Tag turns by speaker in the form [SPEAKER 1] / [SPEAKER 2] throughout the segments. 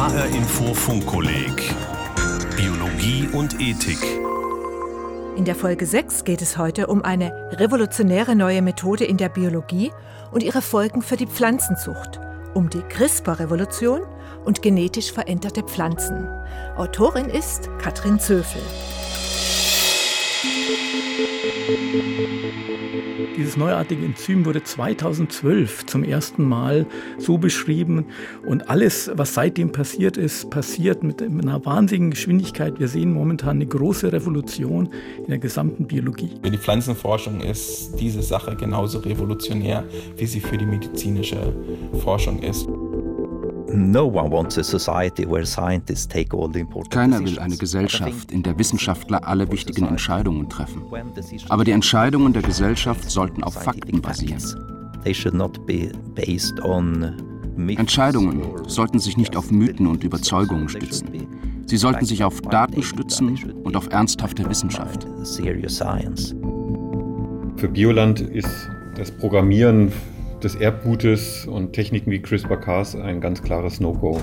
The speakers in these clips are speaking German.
[SPEAKER 1] HR Info Funkkolleg Biologie und Ethik.
[SPEAKER 2] In der Folge 6 geht es heute um eine revolutionäre neue Methode in der Biologie und ihre Folgen für die Pflanzenzucht, um die CRISPR-Revolution und genetisch veränderte Pflanzen. Autorin ist Katrin Zöfel.
[SPEAKER 3] Dieses neuartige Enzym wurde 2012 zum ersten Mal so beschrieben. Und alles, was seitdem passiert ist, passiert mit einer wahnsinnigen Geschwindigkeit. Wir sehen momentan eine große Revolution in der gesamten Biologie.
[SPEAKER 4] Für die Pflanzenforschung ist diese Sache genauso revolutionär, wie sie für die medizinische Forschung ist.
[SPEAKER 5] No one wants a society where scientists take all the important
[SPEAKER 6] Keiner
[SPEAKER 5] decisions.
[SPEAKER 6] will eine Gesellschaft, in der Wissenschaftler alle wichtigen Entscheidungen treffen. Aber die Entscheidungen der Gesellschaft sollten auf Fakten basieren.
[SPEAKER 5] They should not be based on myths.
[SPEAKER 6] Entscheidungen sollten sich nicht auf Mythen und Überzeugungen stützen. Sie sollten sich auf Daten stützen und auf ernsthafte Wissenschaft.
[SPEAKER 5] Serious science.
[SPEAKER 7] Für Bioland ist das Programmieren des Erbgutes und Techniken wie CRISPR-Cas ein ganz klares No-Go.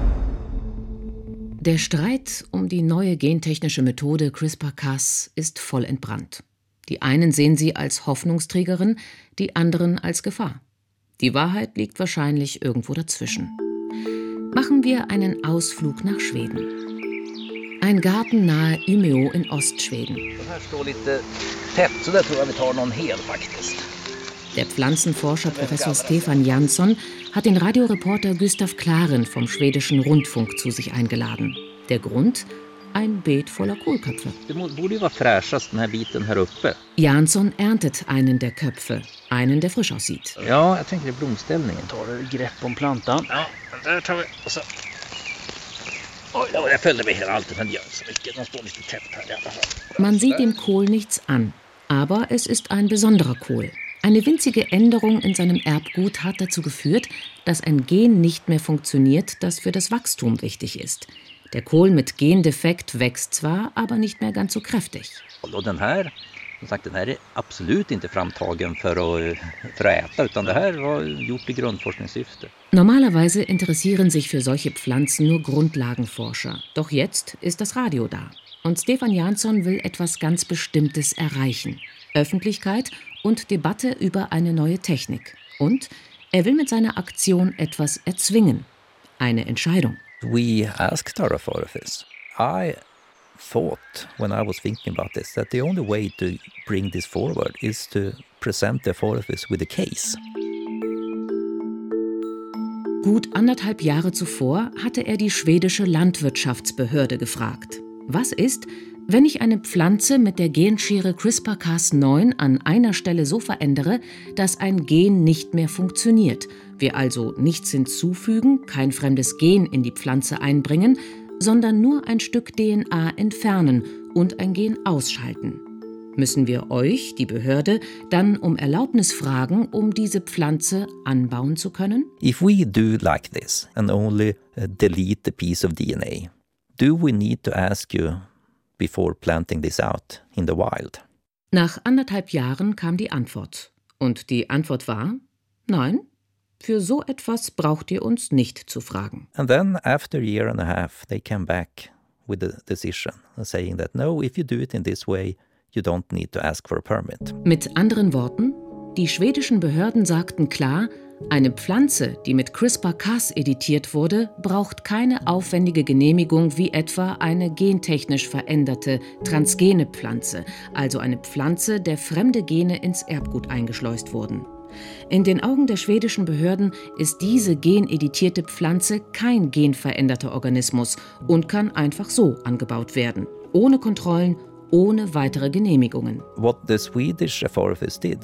[SPEAKER 8] Der Streit um die neue gentechnische Methode CRISPR-Cas ist voll entbrannt. Die einen sehen sie als Hoffnungsträgerin, die anderen als Gefahr. Die Wahrheit liegt wahrscheinlich irgendwo dazwischen. Machen wir einen Ausflug nach Schweden. Ein Garten nahe Umeå in Ostschweden. Der Pflanzenforscher Professor Stefan Jansson hat den Radioreporter Gustav Klaren vom schwedischen Rundfunk zu sich eingeladen. Der Grund? Ein Beet voller Kohlköpfe. Jansson erntet einen der Köpfe, einen, der frisch aussieht.
[SPEAKER 9] Ja, jag tänker i blomställningen. Tar du grepp om plantan? Ja, där tar vi. Och så. Oj, jag följde mig hela alltid, men det gör inte så mycket. De står lite tätt här i alla fall.
[SPEAKER 8] Man sieht dem Kohl nichts an, aber es ist ein besonderer Kohl. Eine winzige Änderung in seinem Erbgut hat dazu geführt, dass ein Gen nicht mehr funktioniert, das für das Wachstum wichtig ist. Der Kohl mit Gendefekt wächst zwar, aber nicht mehr ganz so kräftig.
[SPEAKER 9] Den här är absolut inte framtagen för att äta, utan det här var gjort i grundforskningssyfte.
[SPEAKER 8] Normalerweise interessieren sich für solche Pflanzen nur Grundlagenforscher. Doch jetzt ist das Radio da. Und Stefan Jansson will etwas ganz Bestimmtes erreichen. Öffentlichkeit und Debatte über eine neue Technik. Und er will mit seiner Aktion etwas erzwingen. Eine Entscheidung.
[SPEAKER 5] We asked our authorities. I thought, when I was thinking about this, that the only way to bring this forward is to present the authorities with a case.
[SPEAKER 8] Gut 1,5 Jahre zuvor hatte er die schwedische Landwirtschaftsbehörde gefragt. Was ist, wenn ich eine Pflanze mit der Genschere CRISPR-Cas9 an einer Stelle so verändere, dass ein Gen nicht mehr funktioniert, wir also nichts hinzufügen, kein fremdes Gen in die Pflanze einbringen, sondern nur ein Stück DNA entfernen und ein Gen ausschalten? Müssen wir euch, die Behörde, dann um Erlaubnis fragen, um diese Pflanze anbauen zu können?
[SPEAKER 5] If we do like this and only delete the piece of DNA, do we need to ask you before planting this out in the wild?
[SPEAKER 8] Nach 1,5 Jahren kam die Antwort. Und die Antwort war: Nein, für so etwas braucht ihr uns nicht zu fragen.
[SPEAKER 5] And then after a year and a half, they came back with a decision saying that no, if you do it in this way, you don't need to ask for a permit.
[SPEAKER 8] Mit anderen Worten, die schwedischen Behörden sagten klar, eine Pflanze, die mit CRISPR-Cas editiert wurde, braucht keine aufwendige Genehmigung wie etwa eine gentechnisch veränderte transgene Pflanze, also eine Pflanze, der fremde Gene ins Erbgut eingeschleust wurden. In den Augen der schwedischen Behörden ist diese geneditierte Pflanze kein genveränderter Organismus und kann einfach so angebaut werden, ohne Kontrollen, ohne weitere Genehmigungen.
[SPEAKER 5] What the Swedish authorities did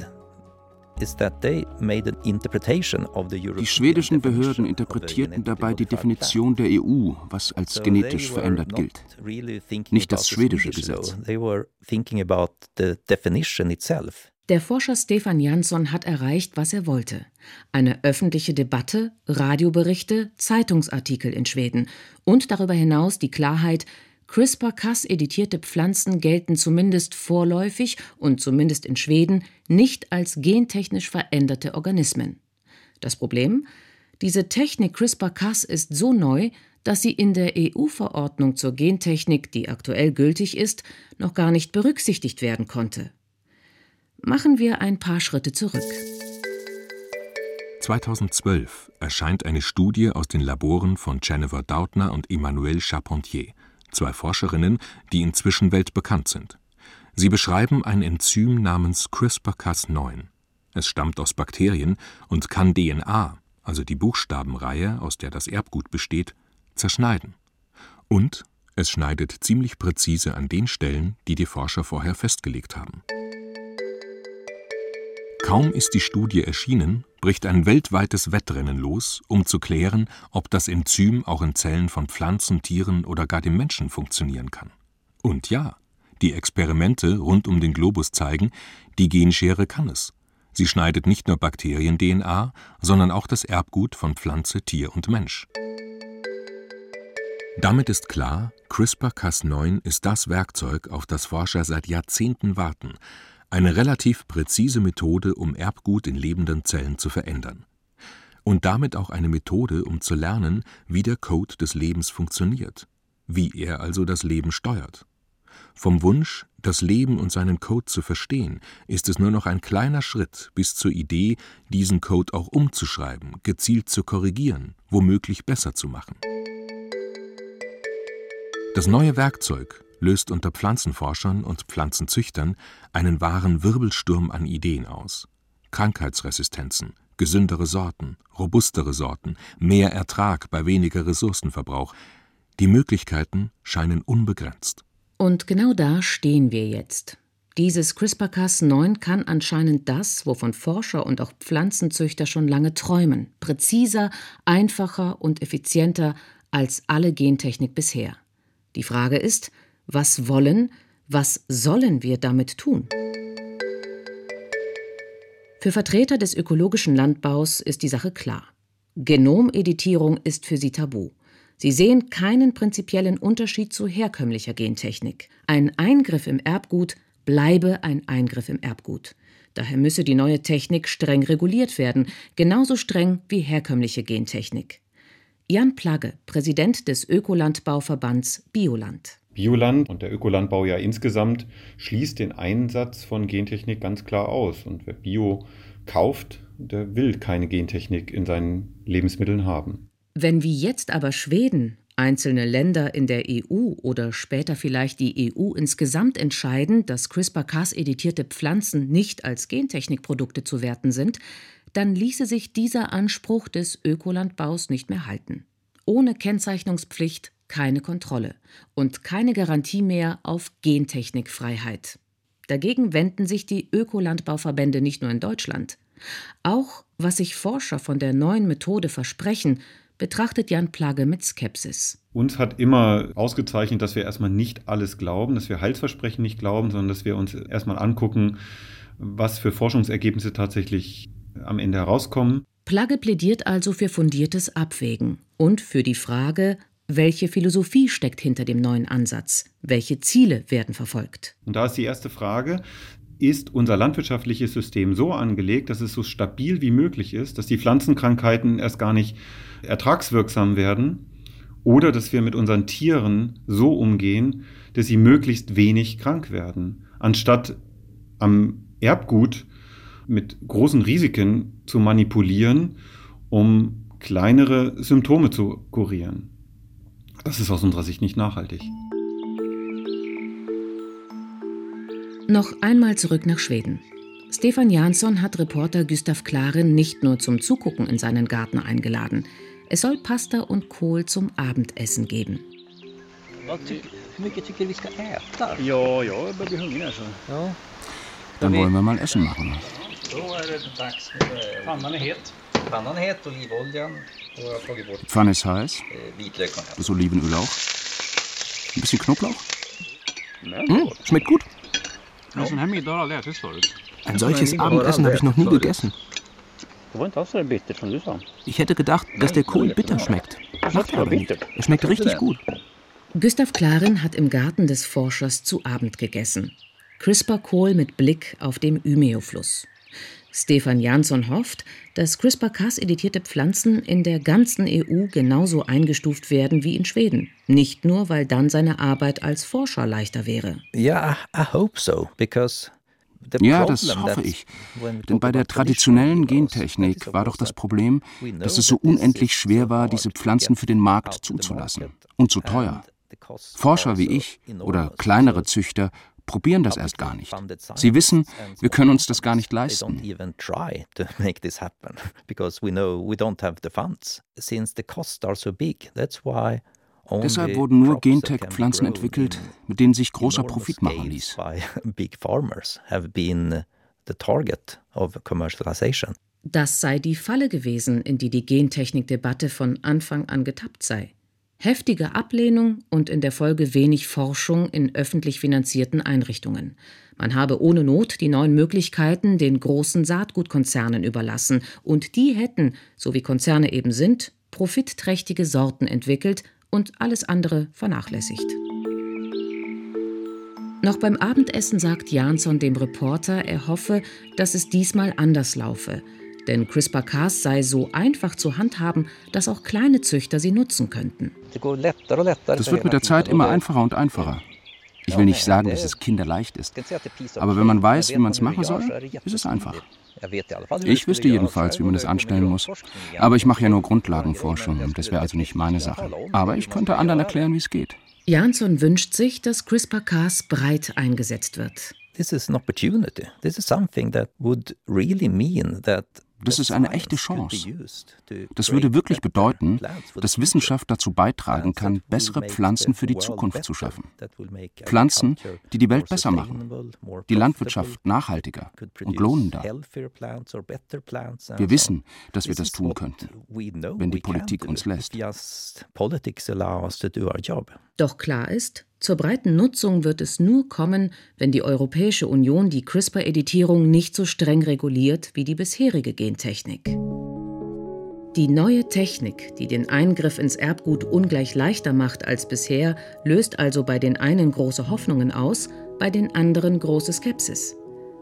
[SPEAKER 5] is that they made an interpretation of the European.
[SPEAKER 6] Die schwedischen Behörden interpretierten dabei die Definition der EU, was als genetisch verändert gilt. Nicht das schwedische Gesetz.
[SPEAKER 5] They were thinking about the definition itself.
[SPEAKER 8] Der Forscher Stefan Jansson hat erreicht, was er wollte. Eine öffentliche Debatte, Radioberichte, Zeitungsartikel in Schweden und darüber hinaus die Klarheit, CRISPR-Cas-editierte Pflanzen gelten zumindest vorläufig und zumindest in Schweden nicht als gentechnisch veränderte Organismen. Das Problem? Diese Technik CRISPR-Cas ist so neu, dass sie in der EU-Verordnung zur Gentechnik, die aktuell gültig ist, noch gar nicht berücksichtigt werden konnte. Machen wir ein paar Schritte zurück.
[SPEAKER 10] 2012 erscheint eine Studie aus den Laboren von Jennifer Doudna und Emmanuelle Charpentier, 2 Forscherinnen, die inzwischen weltbekannt sind. Sie beschreiben ein Enzym namens CRISPR-Cas9. Es stammt aus Bakterien und kann DNA, also die Buchstabenreihe, aus der das Erbgut besteht, zerschneiden. Und es schneidet ziemlich präzise an den Stellen, die die Forscher vorher festgelegt haben. Kaum ist die Studie erschienen, bricht ein weltweites Wettrennen los, um zu klären, ob das Enzym auch in Zellen von Pflanzen, Tieren oder gar dem Menschen funktionieren kann. Und ja, die Experimente rund um den Globus zeigen, die Genschere kann es. Sie schneidet nicht nur Bakterien-DNA, sondern auch das Erbgut von Pflanze, Tier und Mensch. Damit ist klar, CRISPR-Cas9 ist das Werkzeug, auf das Forscher seit Jahrzehnten warten. Eine relativ präzise Methode, um Erbgut in lebenden Zellen zu verändern. Und damit auch eine Methode, um zu lernen, wie der Code des Lebens funktioniert, wie er also das Leben steuert. Vom Wunsch, das Leben und seinen Code zu verstehen, ist es nur noch ein kleiner Schritt bis zur Idee, diesen Code auch umzuschreiben, gezielt zu korrigieren, womöglich besser zu machen. Das neue Werkzeug löst unter Pflanzenforschern und Pflanzenzüchtern einen wahren Wirbelsturm an Ideen aus. Krankheitsresistenzen, gesündere Sorten, robustere Sorten, mehr Ertrag bei weniger Ressourcenverbrauch. Die Möglichkeiten scheinen unbegrenzt.
[SPEAKER 8] Und genau da stehen wir jetzt. Dieses CRISPR-Cas9 kann anscheinend das, wovon Forscher und auch Pflanzenzüchter schon lange träumen. Präziser, einfacher und effizienter als alle Gentechnik bisher. Die Frage ist, was sollen wir damit tun? Für Vertreter des ökologischen Landbaus ist die Sache klar. Genomeditierung ist für sie tabu. Sie sehen keinen prinzipiellen Unterschied zu herkömmlicher Gentechnik. Ein Eingriff im Erbgut bleibe ein Eingriff im Erbgut. Daher müsse die neue Technik streng reguliert werden, genauso streng wie herkömmliche Gentechnik. Jan Plagge, Präsident des Ökolandbauverbands Bioland.
[SPEAKER 7] Bioland und der Ökolandbau ja insgesamt schließt den Einsatz von Gentechnik ganz klar aus. Und wer Bio kauft, der will keine Gentechnik in seinen Lebensmitteln haben.
[SPEAKER 8] Wenn wie jetzt aber Schweden, einzelne Länder in der EU oder später vielleicht die EU insgesamt entscheiden, dass CRISPR-Cas-editierte Pflanzen nicht als Gentechnikprodukte zu werten sind, dann ließe sich dieser Anspruch des Ökolandbaus nicht mehr halten. Ohne Kennzeichnungspflicht keine Kontrolle und keine Garantie mehr auf Gentechnikfreiheit. Dagegen wenden sich die Ökolandbauverbände nicht nur in Deutschland. Auch was sich Forscher von der neuen Methode versprechen, betrachtet Jan Plagge mit Skepsis.
[SPEAKER 7] Uns hat immer ausgezeichnet, dass wir erstmal nicht alles glauben, dass wir Heilsversprechen nicht glauben, sondern dass wir uns erstmal angucken, was für Forschungsergebnisse tatsächlich am Ende herauskommen.
[SPEAKER 8] Plagge plädiert also für fundiertes Abwägen und für die Frage, welche Philosophie steckt hinter dem neuen Ansatz? Welche Ziele werden verfolgt?
[SPEAKER 7] Und da ist die erste Frage, ist unser landwirtschaftliches System so angelegt, dass es so stabil wie möglich ist, dass die Pflanzenkrankheiten erst gar nicht ertragswirksam werden oder dass wir mit unseren Tieren so umgehen, dass sie möglichst wenig krank werden, anstatt am Erbgut mit großen Risiken zu manipulieren, um kleinere Symptome zu kurieren. Das ist aus unserer Sicht nicht nachhaltig.
[SPEAKER 8] Noch einmal zurück nach Schweden. Stefan Jansson hat Reporter Gustav Claren nicht nur zum Zugucken in seinen Garten eingeladen. Es soll Pasta und Kohl zum Abendessen geben.
[SPEAKER 9] Ja, jag börjar bli hungrig alltså.
[SPEAKER 6] Ja. Dann wollen wir mal Essen machen.
[SPEAKER 5] Pannan är het, olivoljan och jag har tagit bort
[SPEAKER 6] Pfanne ist heiß.
[SPEAKER 5] Vitlök.
[SPEAKER 6] Das Olivenöl auch. Ein bisschen Knoblauch. Schmeckt gut. Ein solches Abendessen habe ich noch nie gegessen. Ich hätte gedacht, dass der Kohl bitter schmeckt. Macht er aber nicht. Er schmeckt richtig gut.
[SPEAKER 8] Gustav Claren hat im Garten des Forschers zu Abend gegessen. CRISPR-Kohl mit Blick auf den Umeå-Fluss. Stefan Jansson hofft, dass CRISPR-Cas-editierte Pflanzen in der ganzen EU genauso eingestuft werden wie in Schweden. Nicht nur, weil dann seine Arbeit als Forscher leichter wäre.
[SPEAKER 5] Yeah, I hope so, because
[SPEAKER 6] ja, das hoffe ich. Denn bei der traditionellen Gentechnik war doch das Problem, dass es so unendlich schwer war, diese Pflanzen für den Markt zuzulassen. Und so teuer. Forscher wie ich oder kleinere Züchter probieren das erst gar nicht. Sie wissen, wir können uns das gar nicht leisten. Deshalb wurden nur Gentech-Pflanzen entwickelt, mit denen sich großer Profit machen ließ.
[SPEAKER 8] Das sei die Falle gewesen, in die die Gentechnik-Debatte von Anfang an getappt sei. Heftige Ablehnung und in der Folge wenig Forschung in öffentlich finanzierten Einrichtungen. Man habe ohne Not die neuen Möglichkeiten den großen Saatgutkonzernen überlassen und die hätten, so wie Konzerne eben sind, profitträchtige Sorten entwickelt und alles andere vernachlässigt. Noch beim Abendessen sagt Jansson dem Reporter, er hoffe, dass es diesmal anders laufe. Denn CRISPR-Cas sei so einfach zu handhaben, dass auch kleine Züchter sie nutzen könnten.
[SPEAKER 6] Das wird mit der Zeit immer einfacher und einfacher. Ich will nicht sagen, dass es kinderleicht ist. Aber wenn man weiß, wie man es machen soll, ist es einfach. Ich wüsste jedenfalls, wie man es anstellen muss. Aber ich mache ja nur Grundlagenforschung, das wäre also nicht meine Sache. Aber ich könnte anderen erklären, wie es geht.
[SPEAKER 8] Jansson wünscht sich, dass CRISPR-Cas breit eingesetzt wird.
[SPEAKER 5] This is an opportunity. This is something that would really mean that
[SPEAKER 6] Das ist eine echte Chance. Das würde wirklich bedeuten, dass Wissenschaft dazu beitragen kann, bessere Pflanzen für die Zukunft zu schaffen. Pflanzen, die die Welt besser machen, die Landwirtschaft nachhaltiger und lohnender. Wir wissen, dass wir das tun könnten, wenn die Politik uns lässt.
[SPEAKER 8] Doch klar ist, zur breiten Nutzung wird es nur kommen, wenn die Europäische Union die CRISPR-Editierung nicht so streng reguliert wie die bisherige Gentechnik. Die neue Technik, die den Eingriff ins Erbgut ungleich leichter macht als bisher, löst also bei den einen große Hoffnungen aus, bei den anderen große Skepsis.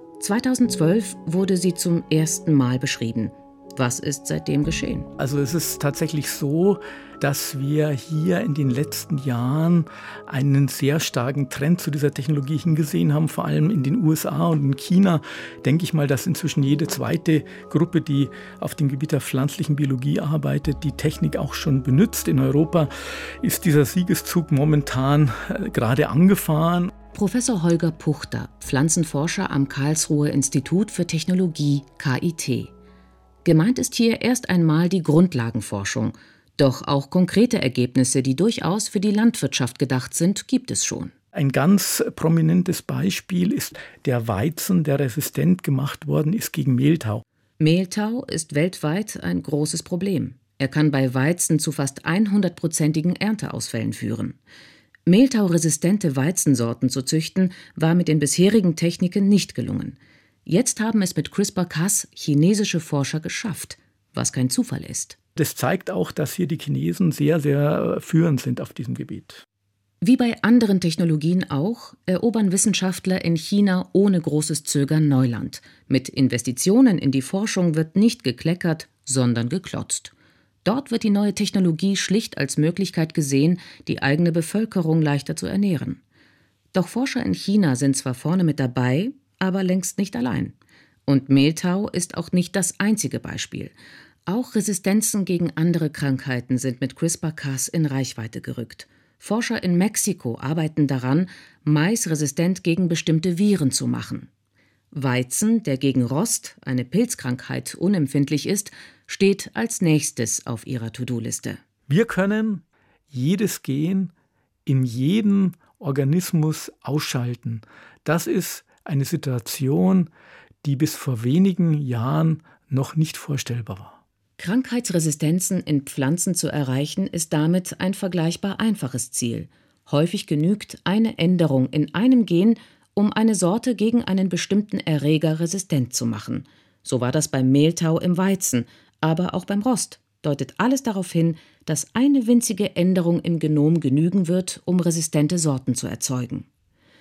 [SPEAKER 8] 2012 wurde sie zum ersten Mal beschrieben. Was ist seitdem geschehen?
[SPEAKER 3] Also es ist tatsächlich so, dass wir hier in den letzten Jahren einen sehr starken Trend zu dieser Technologie hingesehen haben, vor allem in den USA und in China. Denke ich mal, dass inzwischen jede zweite Gruppe, die auf dem Gebiet der pflanzlichen Biologie arbeitet, die Technik auch schon benutzt. In Europa ist dieser Siegeszug momentan gerade angefahren.
[SPEAKER 8] Professor Holger Puchter, Pflanzenforscher am Karlsruher Institut für Technologie, KIT. Gemeint ist hier erst einmal die Grundlagenforschung. Doch auch konkrete Ergebnisse, die durchaus für die Landwirtschaft gedacht sind, gibt es schon.
[SPEAKER 3] Ein ganz prominentes Beispiel ist der Weizen, der resistent gemacht worden ist gegen Mehltau.
[SPEAKER 8] Mehltau ist weltweit ein großes Problem. Er kann bei Weizen zu fast 100%igen Ernteausfällen führen. Mehltauresistente Weizensorten zu züchten, war mit den bisherigen Techniken nicht gelungen. Jetzt haben es mit CRISPR-Cas chinesische Forscher geschafft, was kein Zufall ist.
[SPEAKER 3] Das zeigt auch, dass hier die Chinesen sehr, sehr führend sind auf diesem Gebiet.
[SPEAKER 8] Wie bei anderen Technologien auch, erobern Wissenschaftler in China ohne großes Zögern Neuland. Mit Investitionen in die Forschung wird nicht gekleckert, sondern geklotzt. Dort wird die neue Technologie schlicht als Möglichkeit gesehen, die eigene Bevölkerung leichter zu ernähren. Doch Forscher in China sind zwar vorne mit dabei, aber längst nicht allein. Und Mehltau ist auch nicht das einzige Beispiel. Auch Resistenzen gegen andere Krankheiten sind mit CRISPR-Cas in Reichweite gerückt. Forscher in Mexiko arbeiten daran, Mais resistent gegen bestimmte Viren zu machen. Weizen, der gegen Rost, eine Pilzkrankheit, unempfindlich ist, steht als nächstes auf ihrer To-Do-Liste.
[SPEAKER 3] Wir können jedes Gen in jedem Organismus ausschalten. Das ist eine Situation, die bis vor wenigen Jahren noch nicht vorstellbar war.
[SPEAKER 8] Krankheitsresistenzen in Pflanzen zu erreichen, ist damit ein vergleichbar einfaches Ziel. Häufig genügt eine Änderung in einem Gen, um eine Sorte gegen einen bestimmten Erreger resistent zu machen. So war das beim Mehltau im Weizen, aber auch beim Rost. Deutet alles darauf hin, dass eine winzige Änderung im Genom genügen wird, um resistente Sorten zu erzeugen.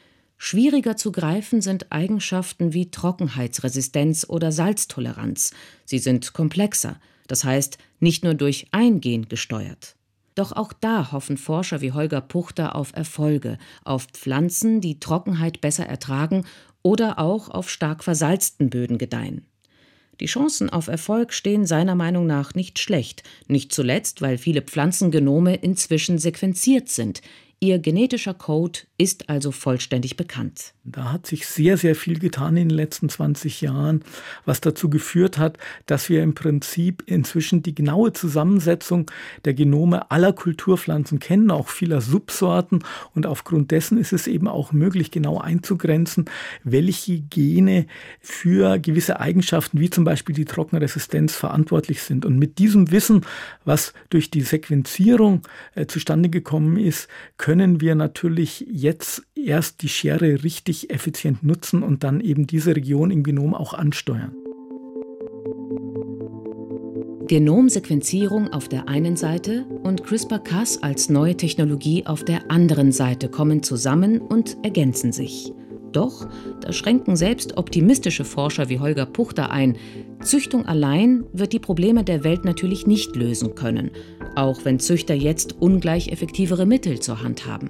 [SPEAKER 8] Schwieriger zu greifen sind Eigenschaften wie Trockenheitsresistenz oder Salztoleranz. Sie sind komplexer, das heißt nicht nur durch ein Gen gesteuert. Doch auch da hoffen Forscher wie Holger Puchter auf Erfolge, auf Pflanzen, die Trockenheit besser ertragen oder auch auf stark versalzten Böden gedeihen. Die Chancen auf Erfolg stehen seiner Meinung nach nicht schlecht, nicht zuletzt, weil viele Pflanzengenome inzwischen sequenziert sind. Ihr genetischer Code ist also vollständig bekannt.
[SPEAKER 3] Da hat sich sehr, sehr viel getan in den letzten 20 Jahren, was dazu geführt hat, dass wir im Prinzip inzwischen die genaue Zusammensetzung der Genome aller Kulturpflanzen kennen, auch vieler Subsorten. Und aufgrund dessen ist es eben auch möglich, genau einzugrenzen, welche Gene für gewisse Eigenschaften, wie zum Beispiel die Trockenresistenz, verantwortlich sind. Und mit diesem Wissen, was durch die Sequenzierung zustande gekommen ist, können wir natürlich jetzt erst die Schere richtig effizient nutzen und dann eben diese Region im Genom auch ansteuern.
[SPEAKER 8] Genomsequenzierung auf der einen Seite und CRISPR-Cas als neue Technologie auf der anderen Seite kommen zusammen und ergänzen sich. Doch, da schränken selbst optimistische Forscher wie Holger Puchter ein, Züchtung allein wird die Probleme der Welt natürlich nicht lösen können, auch wenn Züchter jetzt ungleich effektivere Mittel zur Hand haben.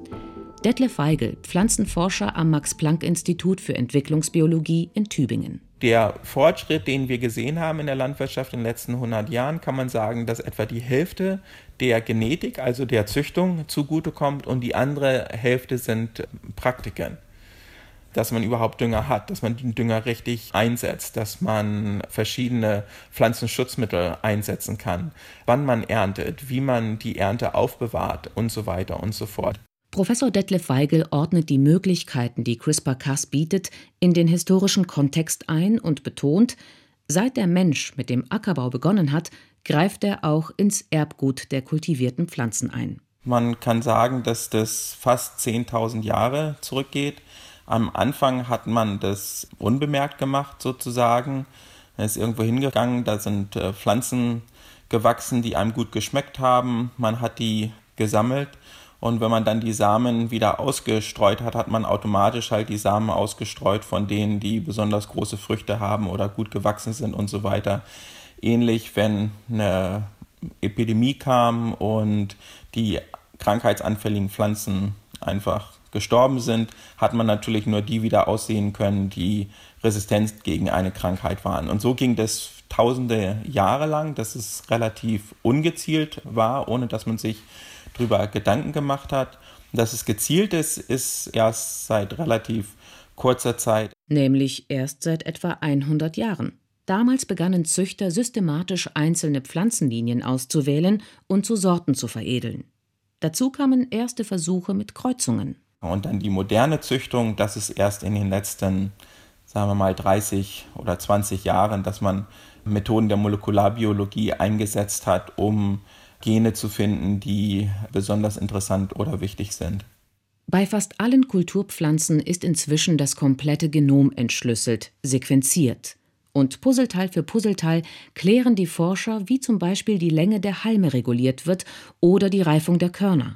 [SPEAKER 8] Detlef Weigel, Pflanzenforscher am Max-Planck-Institut für Entwicklungsbiologie in Tübingen.
[SPEAKER 4] Der Fortschritt, den wir gesehen haben in der Landwirtschaft in den letzten 100 Jahren, kann man sagen, dass etwa die Hälfte der Genetik, also der Züchtung, zugutekommt und die andere Hälfte sind Praktiken. Dass man überhaupt Dünger hat, dass man den Dünger richtig einsetzt, dass man verschiedene Pflanzenschutzmittel einsetzen kann, wann man erntet, wie man die Ernte aufbewahrt und so weiter und so fort.
[SPEAKER 8] Professor Detlef Weigel ordnet die Möglichkeiten, die CRISPR-Cas bietet, in den historischen Kontext ein und betont, seit der Mensch mit dem Ackerbau begonnen hat, greift er auch ins Erbgut der kultivierten Pflanzen ein.
[SPEAKER 4] Man kann sagen, dass das fast 10.000 Jahre zurückgeht. Am Anfang hat man das unbemerkt gemacht sozusagen. Man ist irgendwo hingegangen, da sind Pflanzen gewachsen, die einem gut geschmeckt haben. Man hat die gesammelt und wenn man dann die Samen wieder ausgestreut hat, hat man automatisch halt die Samen ausgestreut von denen, die besonders große Früchte haben oder gut gewachsen sind und so weiter. Ähnlich, wenn eine Epidemie kam und die krankheitsanfälligen Pflanzen einfach gestorben sind, hat man natürlich nur die wieder aussehen können, die resistent gegen eine Krankheit waren. Und so ging das tausende Jahre lang, dass es relativ ungezielt war, ohne dass man sich darüber Gedanken gemacht hat. Dass es gezielt ist, ist erst seit relativ kurzer Zeit.
[SPEAKER 8] Nämlich erst seit etwa 100 Jahren. Damals begannen Züchter systematisch einzelne Pflanzenlinien auszuwählen und zu Sorten zu veredeln. Dazu kamen erste Versuche mit Kreuzungen.
[SPEAKER 4] Und dann die moderne Züchtung, das ist erst in den letzten, sagen wir mal, 30 oder 20 Jahren, dass man Methoden der Molekularbiologie eingesetzt hat, um Gene zu finden, die besonders interessant oder wichtig sind.
[SPEAKER 8] Bei fast allen Kulturpflanzen ist inzwischen das komplette Genom entschlüsselt, sequenziert. Und Puzzleteil für Puzzleteil klären die Forscher, wie zum Beispiel die Länge der Halme reguliert wird oder die Reifung der Körner.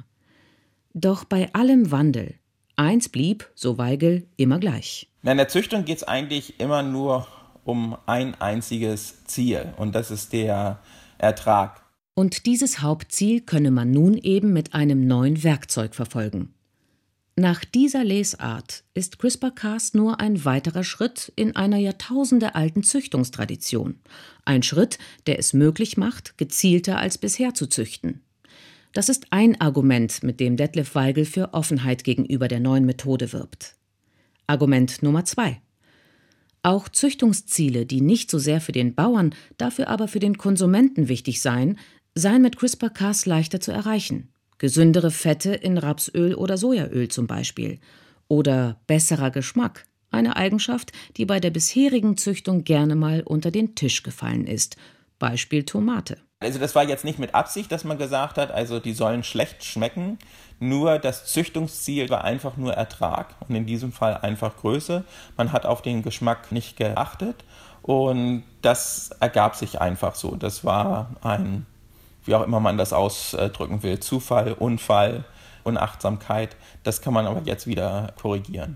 [SPEAKER 8] Doch bei allem Wandel, eins blieb, so Weigel, immer gleich.
[SPEAKER 4] In der Züchtung geht es eigentlich immer nur um ein einziges Ziel und das ist der Ertrag.
[SPEAKER 8] Und dieses Hauptziel könne man nun eben mit einem neuen Werkzeug verfolgen. Nach dieser Lesart ist CRISPR-Cas nur ein weiterer Schritt in einer jahrtausendealten Züchtungstradition. Ein Schritt, der es möglich macht, gezielter als bisher zu züchten. Das ist ein Argument, mit dem Detlef Weigel für Offenheit gegenüber der neuen Methode wirbt. Argument Nummer 2. Auch Züchtungsziele, die nicht so sehr für den Bauern, dafür aber für den Konsumenten wichtig seien mit CRISPR-Cas leichter zu erreichen. Gesündere Fette in Rapsöl oder Sojaöl zum Beispiel. Oder besserer Geschmack, eine Eigenschaft, die bei der bisherigen Züchtung gerne mal unter den Tisch gefallen ist. Beispiel Tomate.
[SPEAKER 4] Also das war jetzt nicht mit Absicht, dass man gesagt hat, also die sollen schlecht schmecken, nur das Züchtungsziel war einfach nur Ertrag und in diesem Fall einfach Größe. Man hat auf den Geschmack nicht geachtet und das ergab sich einfach so. Das war ein, wie auch immer man das ausdrücken will, Zufall, Unfall, Unachtsamkeit. Das kann man aber jetzt wieder korrigieren.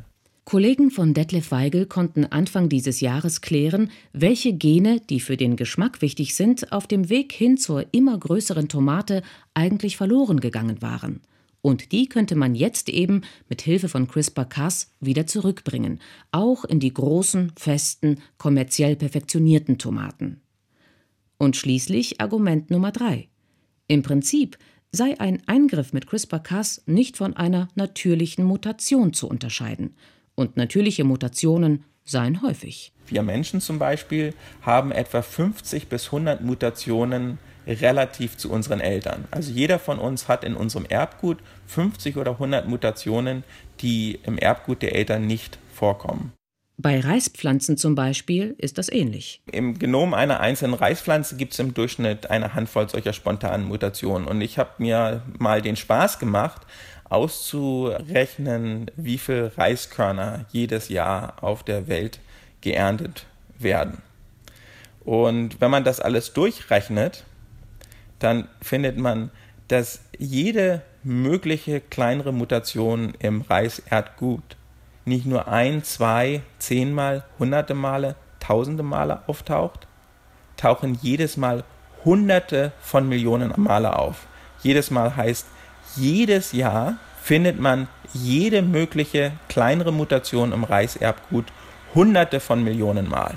[SPEAKER 8] Kollegen von Detlef Weigel konnten Anfang dieses Jahres klären, welche Gene, die für den Geschmack wichtig sind, auf dem Weg hin zur immer größeren Tomate eigentlich verloren gegangen waren. Und die könnte man jetzt eben mit Hilfe von CRISPR-Cas wieder zurückbringen, auch in die großen, festen, kommerziell perfektionierten Tomaten. Und schließlich Argument Nummer 3. Im Prinzip sei ein Eingriff mit CRISPR-Cas nicht von einer natürlichen Mutation zu unterscheiden. Und natürliche Mutationen seien häufig.
[SPEAKER 4] Wir Menschen zum Beispiel haben etwa 50 bis 100 Mutationen relativ zu unseren Eltern. Also jeder von uns hat in unserem Erbgut 50 oder 100 Mutationen, die im Erbgut der Eltern nicht vorkommen.
[SPEAKER 8] Bei Reispflanzen zum Beispiel ist das ähnlich.
[SPEAKER 4] Im Genom einer einzelnen Reispflanze gibt es im Durchschnitt eine Handvoll solcher spontanen Mutationen. Und ich habe mir mal den Spaß gemacht, auszurechnen, wie viel Reiskörner jedes Jahr auf der Welt geerntet werden. Und wenn man das alles durchrechnet, dann findet man, dass jede mögliche kleinere Mutation im Reiserdgut nicht nur 1, 2, 10-mal, hunderte Male, tausende Male auftaucht, tauchen jedes Mal Hunderte von Millionen Male auf. Jedes Mal heißt, jedes Jahr findet man jede mögliche kleinere Mutation im Reiserbgut Hunderte von Millionen Mal.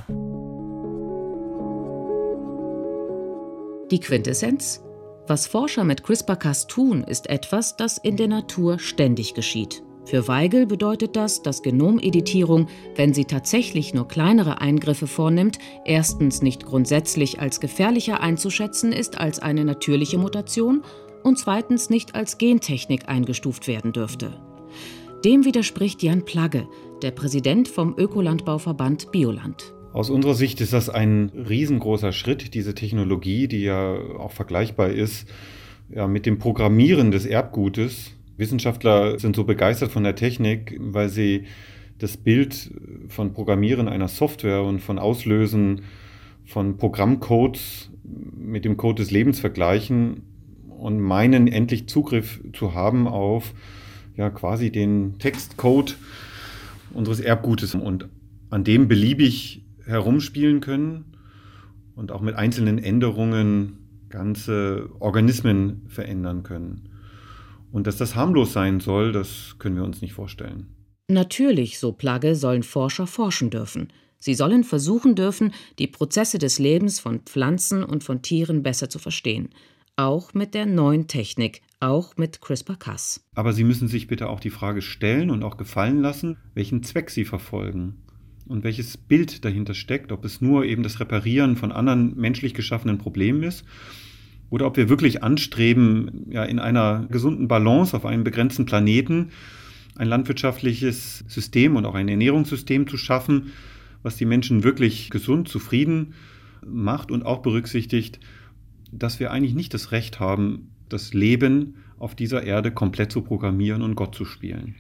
[SPEAKER 8] Die Quintessenz? Was Forscher mit CRISPR-Cas tun, ist etwas, das in der Natur ständig geschieht. Für Weigel bedeutet das, dass Genomeditierung, wenn sie tatsächlich nur kleinere Eingriffe vornimmt, erstens nicht grundsätzlich als gefährlicher einzuschätzen ist als eine natürliche Mutation und zweitens nicht als Gentechnik eingestuft werden dürfte. Dem widerspricht Jan Plagge, der Präsident vom Ökolandbauverband Bioland.
[SPEAKER 7] Aus unserer Sicht ist das ein riesengroßer Schritt, diese Technologie, die ja auch vergleichbar ist mit dem Programmieren des Erbgutes. Wissenschaftler sind so begeistert von der Technik, weil sie das Bild von Programmieren einer Software und von Auslösen von Programmcodes mit dem Code des Lebens vergleichen und meinen, endlich Zugriff zu haben auf quasi den Textcode unseres Erbgutes und an dem beliebig herumspielen können und auch mit einzelnen Änderungen ganze Organismen verändern können. Und dass das harmlos sein soll, das können wir uns nicht vorstellen.
[SPEAKER 8] Natürlich, so Plagge, sollen Forscher forschen dürfen. Sie sollen versuchen dürfen, die Prozesse des Lebens von Pflanzen und von Tieren besser zu verstehen. Auch mit der neuen Technik, auch mit CRISPR-Cas.
[SPEAKER 7] Aber sie müssen sich bitte auch die Frage stellen und auch gefallen lassen, welchen Zweck sie verfolgen und welches Bild dahinter steckt, ob es nur eben das Reparieren von anderen menschlich geschaffenen Problemen ist oder ob wir wirklich anstreben, in einer gesunden Balance auf einem begrenzten Planeten ein landwirtschaftliches System und auch ein Ernährungssystem zu schaffen, was die Menschen wirklich gesund, zufrieden macht und auch berücksichtigt, dass wir eigentlich nicht das Recht haben, das Leben auf dieser Erde komplett zu programmieren und Gott zu spielen.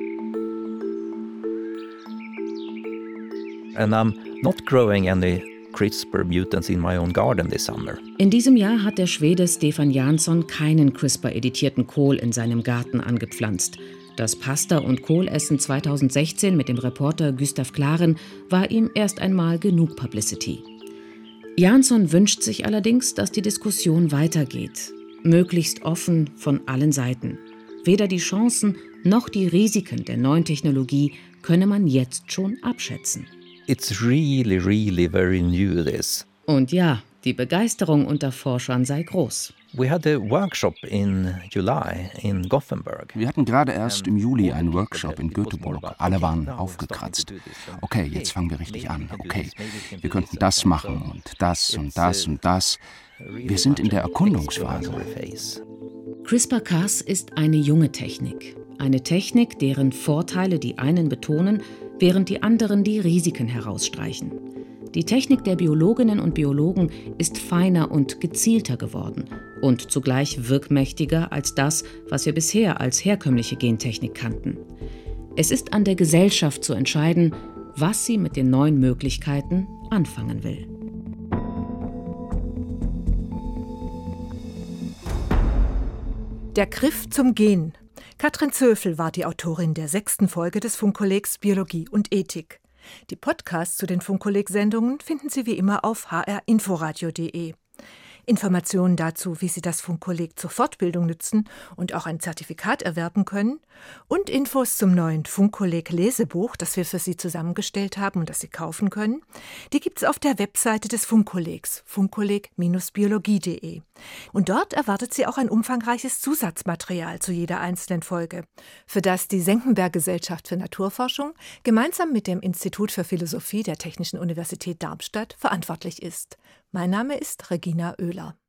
[SPEAKER 5] And I'm not growing any CRISPR mutants in my own garden this summer.
[SPEAKER 8] In diesem Jahr hat der Schwede Stefan Jansson keinen CRISPR-editierten Kohl in seinem Garten angepflanzt. Das Pasta- und Kohlessen 2016 mit dem Reporter Gustav Klaren war ihm erst einmal genug Publicity. Jansson wünscht sich allerdings, dass die Diskussion weitergeht. Möglichst offen von allen Seiten. Weder die Chancen noch die Risiken der neuen Technologie könne man jetzt schon abschätzen.
[SPEAKER 5] It's really, really very new, this.
[SPEAKER 8] Und ja, die Begeisterung unter Forschern sei groß.
[SPEAKER 5] We had a workshop in July in Gothenburg.
[SPEAKER 6] Wir hatten gerade erst im Juli einen Workshop in Göteborg. Alle waren aufgekratzt. Okay, jetzt fangen wir richtig an. Okay, wir könnten das machen und das und das und das. Wir sind in der Erkundungsphase.
[SPEAKER 8] CRISPR-Cas ist eine junge Technik. Eine Technik, deren Vorteile die einen betonen, während die anderen die Risiken herausstreichen. Die Technik der Biologinnen und Biologen ist feiner und gezielter geworden und zugleich wirkmächtiger als das, was wir bisher als herkömmliche Gentechnik kannten. Es ist an der Gesellschaft zu entscheiden, was sie mit den neuen Möglichkeiten anfangen will.
[SPEAKER 2] Der Griff zum Gen. Katrin Zöfel war die Autorin der 6. Folge des Funkkollegs Biologie und Ethik. Die Podcasts zu den Funkkolleg-Sendungen finden Sie wie immer auf hrinforadio.de. Informationen dazu, wie Sie das Funkkolleg zur Fortbildung nützen und auch ein Zertifikat erwerben können und Infos zum neuen Funkkolleg-Lesebuch, das wir für Sie zusammengestellt haben und das Sie kaufen können, die gibt es auf der Webseite des Funkkollegs, funkkolleg-biologie.de. Und dort erwartet Sie auch ein umfangreiches Zusatzmaterial zu jeder einzelnen Folge, für das die Senckenberg-Gesellschaft für Naturforschung gemeinsam mit dem Institut für Philosophie der Technischen Universität Darmstadt verantwortlich ist. Mein Name ist Regina Oehler.